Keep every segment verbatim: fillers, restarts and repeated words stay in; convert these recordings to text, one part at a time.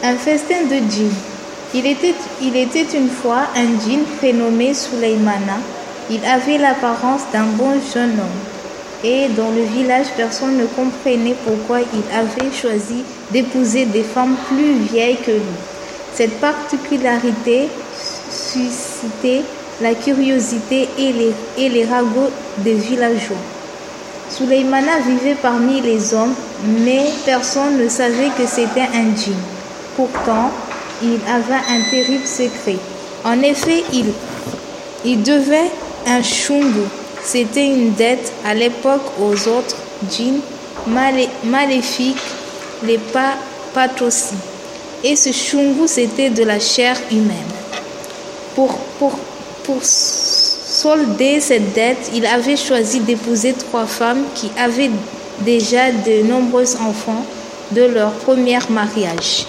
Un festin de djinns. Il était, il était une fois un djinn prénommé Sulaymana. Il avait l'apparence d'un bon jeune homme. Et dans le village, personne ne comprenait pourquoi il avait choisi d'épouser des femmes plus vieilles que lui. Cette particularité suscitait la curiosité et les, et les ragots des villageois. Sulaymana vivait parmi les hommes, mais personne ne savait que c'était un djinn. Pourtant, il avait un terrible secret. En effet, il, il devait un chungu. C'était une dette à l'époque aux autres djinns malé, maléfiques, les pa, patroci. Et ce chungu, c'était de la chair humaine. Pour, pour, pour solder cette dette, il avait choisi d'épouser trois femmes qui avaient déjà de nombreux enfants de leur premier mariage.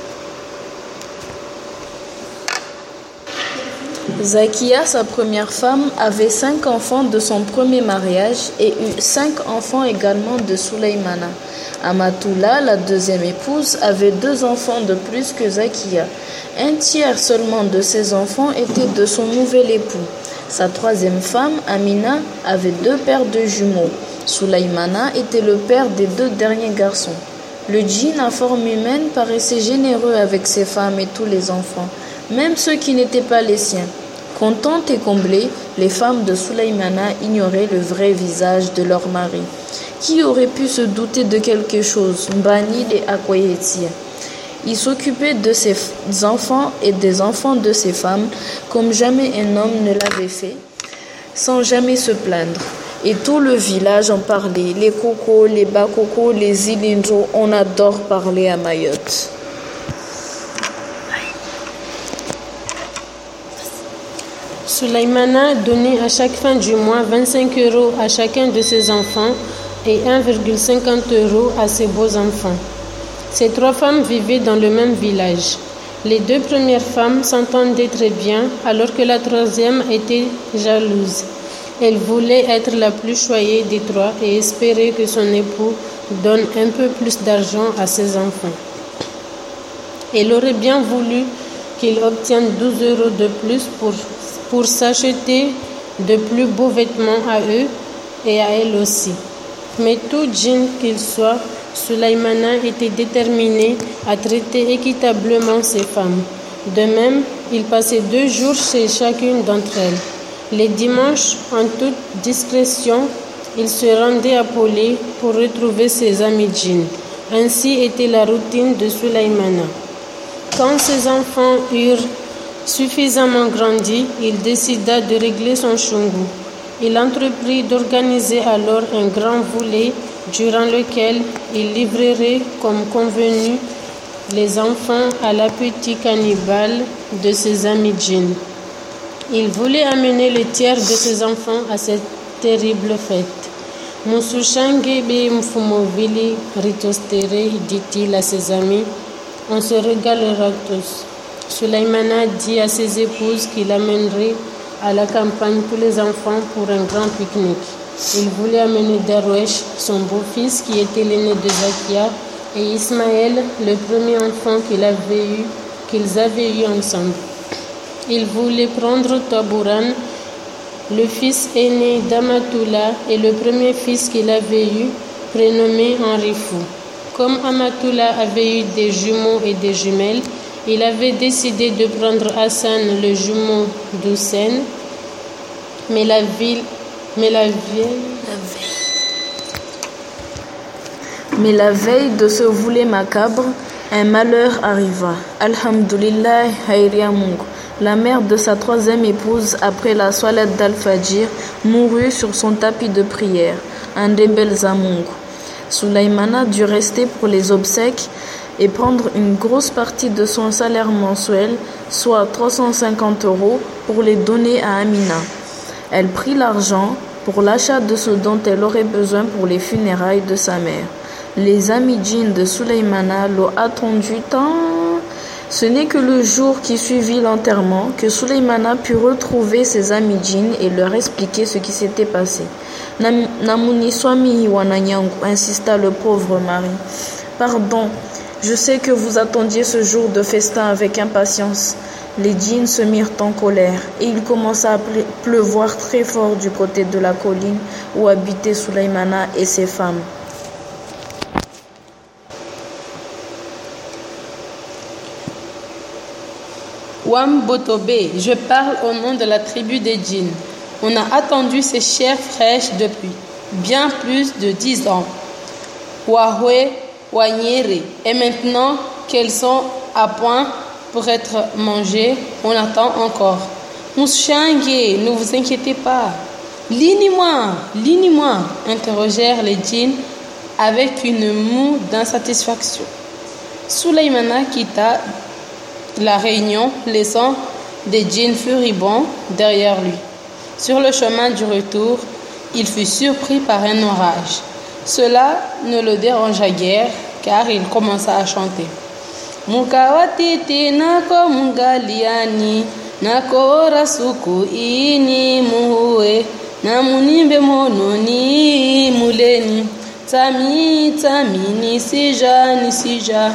Zakia, sa première femme, avait cinq enfants de son premier mariage et eut cinq enfants également de Sulaymana. Amatoula, la deuxième épouse, avait deux enfants de plus que Zakia. Un tiers seulement de ses enfants étaient de son nouvel époux. Sa troisième femme, Amina, avait deux paires de jumeaux. Sulaymana était le père des deux derniers garçons. Le djinn à forme humaine paraissait généreux avec ses femmes et tous les enfants, même ceux qui n'étaient pas les siens. Contentes et comblées, les femmes de Sulaymana ignoraient le vrai visage de leur mari. Qui aurait pu se douter de quelque chose, Mbani et Akoyetia? Il s'occupait de ses enfants et des enfants de ses femmes comme jamais un homme ne l'avait fait, sans jamais se plaindre. Et tout le village en parlait. Les cocos, les bakoko, les ilindro, on adore parler à Mayotte. Sulaymana donnait à chaque fin du mois vingt-cinq euros à chacun de ses enfants et un virgule cinquante euros à ses beaux-enfants. Ces trois femmes vivaient dans le même village. Les deux premières femmes s'entendaient très bien, alors que la troisième était jalouse. Elle voulait être la plus choyée des trois et espérait que son époux donne un peu plus d'argent à ses enfants. Elle aurait bien voulu qu'il obtienne douze euros de plus pour, pour s'acheter de plus beaux vêtements à eux et à elle aussi. Mais tout djinn qu'il soit, Sulaymana était déterminé à traiter équitablement ses femmes. De même, il passait deux jours chez chacune d'entre elles. Les dimanches, en toute discrétion, il se rendait à Polé pour retrouver ses amis djinns. Ainsi était la routine de Sulaymana. Quand ses enfants eurent suffisamment grandi, il décida de régler son chungu. Il entreprit d'organiser alors un grand volet durant lequel il livrerait comme convenu les enfants à l'appétit cannibale de ses amis djinns. Il voulait amener le tiers de ses enfants à cette terrible fête. Musushange be mfumovili ritostere, dit-il à ses amis, on se régalera tous. Sulaymana dit à ses épouses qu'il amènerait à la campagne tous les enfants pour un grand pique-nique. Il voulait amener Darwesh, son beau-fils, qui était l'aîné de Zakia, et Ismaël, le premier enfant qu'il avait eu, qu'ils avaient eu ensemble. Il voulait prendre Tabouran, le fils aîné d'Amatoula, et le premier fils qu'il avait eu, prénommé Henri Fou. Comme Amatoula avait eu des jumeaux et des jumelles, il avait décidé de prendre Hassan, le jumeau d'Hussein, mais la ville, mais la vieille, Mais la veille de ce volet macabre, un malheur arriva. Alhamdulillah, Hayria Mungu. La mère de sa troisième épouse, après la Salat d'Al-Fajr, mourut sur son tapis de prière, un Debel Zamungu. Sulaymana dut rester pour les obsèques et prendre une grosse partie de son salaire mensuel, soit trois cent cinquante euros, pour les donner à Amina. Elle prit l'argent pour l'achat de ce dont elle aurait besoin pour les funérailles de sa mère. Les amis djinns de Sulaymana l'ont attendu tant. Ce n'est que le jour qui suivit l'enterrement que Sulaymana put retrouver ses amis djinns et leur expliquer ce qui s'était passé. Namuni Swami Wananyangu, insista le pauvre mari. Pardon, Je sais que vous attendiez ce jour de festin avec impatience. » Les djinns se mirent en colère et il commença à pleuvoir très fort du côté de la colline où habitaient Sulaymana et ses femmes. Wam Botobe, je parle au nom de la tribu des djinns. On a attendu ces chairs fraîches depuis bien plus de dix ans. Wahwe, Wanyere, et maintenant qu'elles sont à point pour être mangées, on attend encore. Mouchangue, ne vous inquiétez pas. Lis-moi, lis-moi, interrogèrent les djinns avec une moue d'insatisfaction. Sulaymana quitta la réunion, laissant des djinns furibonds derrière lui. Sur le chemin du retour, il fut surpris par un orage. Cela ne le dérangea guère, car il commença à chanter. Mukawatiti nako mungaliani nako rasuku ini muhue namunimbe mononi muleni tami tami ni sija ni sija.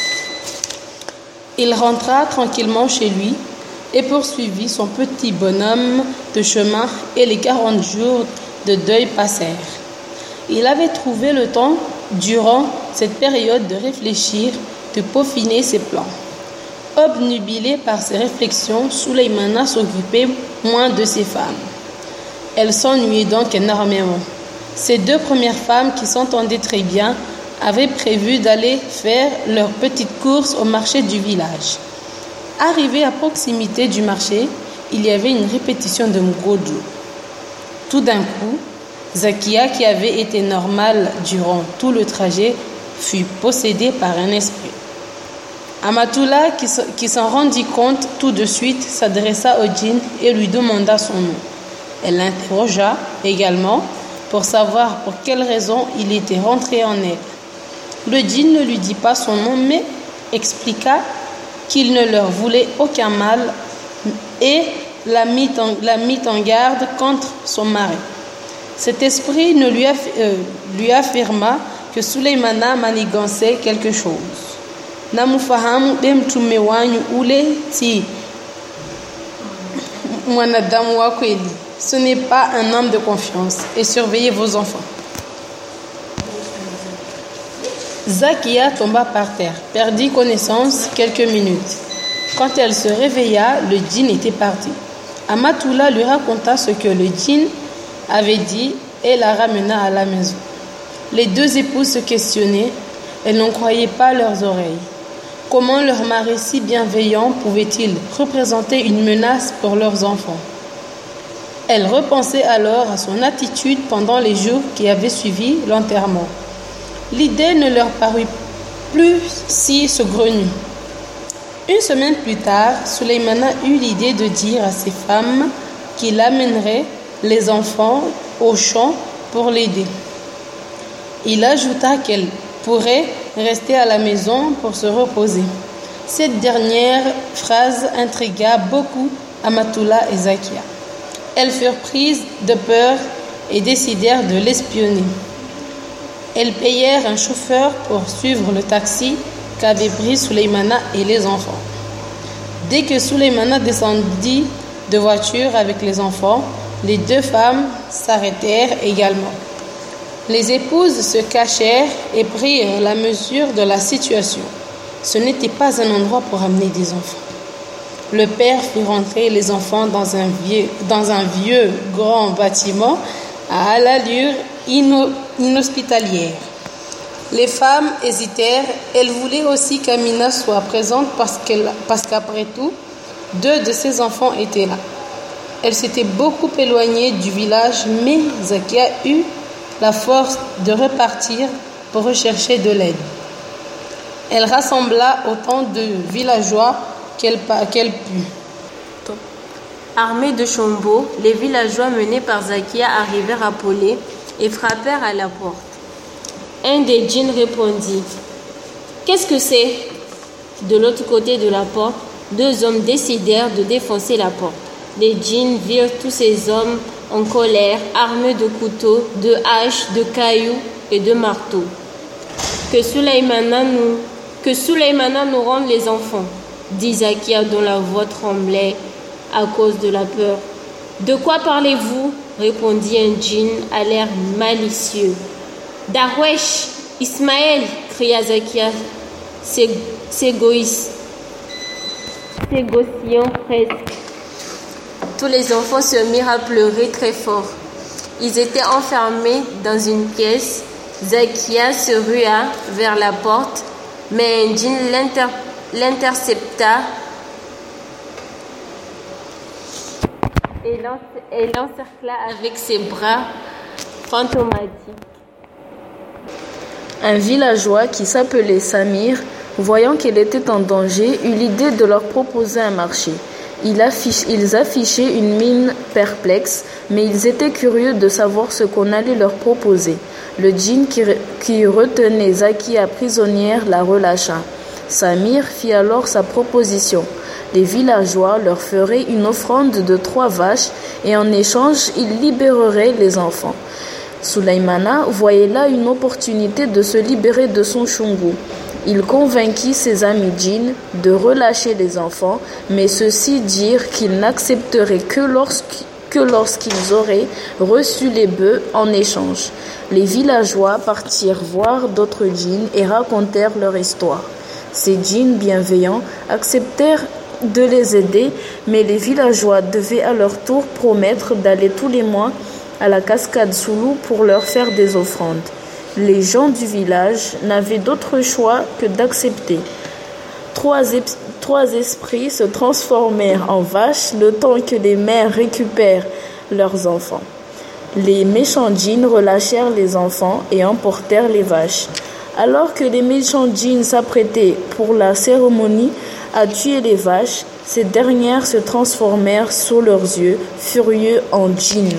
Il rentra tranquillement chez lui et poursuivit son petit bonhomme de chemin et les quarante jours de deuil passèrent. Il avait trouvé le temps, durant cette période, de réfléchir, de peaufiner ses plans. Obnubilé par ses réflexions, Sulaymana s'occupait moins de ses femmes. Elle s'ennuyait donc énormément. Ses deux premières femmes, qui s'entendaient très bien, avaient prévu d'aller faire leur petite course au marché du village. Arrivé à proximité du marché, il y avait une répétition de Mgodjo. Tout d'un coup, Zakia, qui avait été normale durant tout le trajet, fut possédée par un esprit. Amatoula, qui s'en rendit compte tout de suite, s'adressa au djinn et lui demanda son nom. Elle l'interrogea également pour savoir pour quelle raison il était rentré en elle. Le djinn ne lui dit pas son nom, mais expliqua qu'il ne leur voulait aucun mal et la mit en, la mit en garde contre son mari. Cet esprit ne lui, aff, euh, lui affirma que Sulaymana manigançait quelque chose. Namufahamu de mtume wanyu ule ti mwanadamu wa kweli. Ce n'est pas un homme de confiance et surveillez vos enfants. Zakia tomba par terre, perdit connaissance quelques minutes. Quand elle se réveilla, le djinn était parti. Amatoula lui raconta ce que le djinn avait dit et la ramena à la maison. Les deux épouses se questionnaient, elles n'en croyaient pas leurs oreilles. Comment leur mari si bienveillant pouvait-il représenter une menace pour leurs enfants? Elles repensaient alors à son attitude pendant les jours qui avaient suivi l'enterrement. L'idée ne leur parut plus si saugrenue. Une semaine plus tard, Sulaymana eut l'idée de dire à ses femmes qu'il amènerait les enfants au champ pour l'aider. Il ajouta qu'elle pourrait rester à la maison pour se reposer. Cette dernière phrase intrigua beaucoup Amatoula et Zakia. Elles furent prises de peur et décidèrent de l'espionner. Elles payèrent un chauffeur pour suivre le taxi qu'avaient pris Sulaymana et les enfants. Dès que Sulaymana descendit de voiture avec les enfants, les deux femmes s'arrêtèrent également. Les épouses se cachèrent et prirent la mesure de la situation. Ce n'était pas un endroit pour amener des enfants. Le père fit rentrer les enfants dans un vieux, dans un vieux grand bâtiment à l'allure ino, inhospitalière. Les femmes hésitèrent. Elles voulaient aussi qu'Amina soit présente parce, qu'elle, parce qu'après tout, deux de ses enfants étaient là. Elle s'était beaucoup éloignée du village, mais Zakia eut la force de repartir pour rechercher de l'aide. Elle rassembla autant de villageois qu'elle, qu'elle put. Armés de chombo, les villageois menés par Zakia arrivèrent à Polé et frappèrent à la porte. Un des djinns répondit « Qu'est-ce que c'est ?» De l'autre côté de la porte, deux hommes décidèrent de défoncer la porte. Les djinns virent tous ces hommes en colère, armés de couteaux, de haches, de cailloux et de marteaux. Que Sulaymana nous, que Sulaymana nous rende les enfants, dit Zakia dont la voix tremblait à cause de la peur. De quoi parlez-vous? Répondit un djinn à l'air malicieux. Darwesh, Ismaël, cria Zakia, s'égoïsant presque. Tous les enfants se mirent à pleurer très fort. Ils étaient enfermés dans une pièce. Zakia se rua vers la porte, mais un djinn l'inter- l'intercepta et l'encercla avec ses bras fantomatiques. Un villageois qui s'appelait Samir, voyant qu'elle était en danger, eut l'idée de leur proposer un marché. Ils, affich- ils affichaient une mine perplexe, mais ils étaient curieux de savoir ce qu'on allait leur proposer. Le djinn qui, re- qui retenait Zakia prisonnière la relâcha. Samir fit alors sa proposition. Les villageois leur feraient une offrande de trois vaches et en échange, ils libéreraient les enfants. Sulaymana voyait là une opportunité de se libérer de son chungu. Il convainquit ses amis djinns de relâcher les enfants, mais ceux-ci dirent qu'ils n'accepteraient que, lorsqu'- que lorsqu'ils auraient reçu les bœufs en échange. Les villageois partirent voir d'autres djinns et racontèrent leur histoire. Ces djinns bienveillants acceptèrent de les aider, mais les villageois devaient à leur tour promettre d'aller tous les mois à la cascade Soulou pour leur faire des offrandes. Les gens du village n'avaient d'autre choix que d'accepter. Trois, ep- trois esprits se transformèrent en vaches le temps que les mères récupèrent leurs enfants. Les méchants djinns relâchèrent les enfants et emportèrent les vaches. Alors que les méchants djinns s'apprêtaient pour la cérémonie à tuer les vaches, ces dernières se transformèrent sous leurs yeux, furieux en djinns.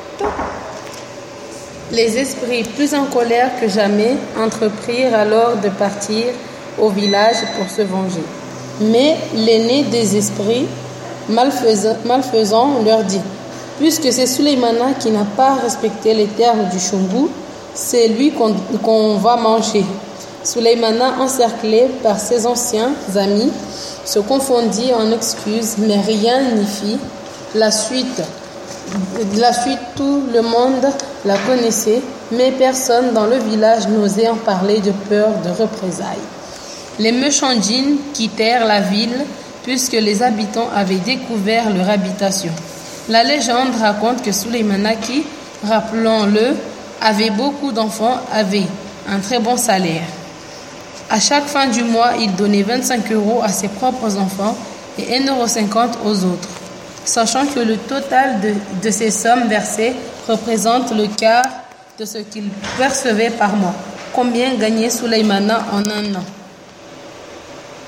Les esprits, plus en colère que jamais, entreprirent alors de partir au village pour se venger. Mais l'aîné des esprits, malfaisant, malfaisant, leur dit « Puisque c'est Sulaymana qui n'a pas respecté les termes du chungu, c'est lui qu'on, qu'on va manger. » Sulaymana, encerclé par ses anciens amis, se confondit en excuses, mais rien n'y fit. La suite La suite, tout le monde la connaissait, mais personne dans le village n'osait en parler de peur de représailles. Les méchants djinns quittèrent la ville puisque les habitants avaient découvert leur habitation. La légende raconte que Sulaymana, qui, rappelons-le, avait beaucoup d'enfants, avait un très bon salaire. À chaque fin du mois, il donnait vingt-cinq euros à ses propres enfants et un euro cinquante aux autres, sachant que le total de, de ces sommes versées représente le quart de ce qu'il percevait par mois. Combien gagnait Sulaymana en un an?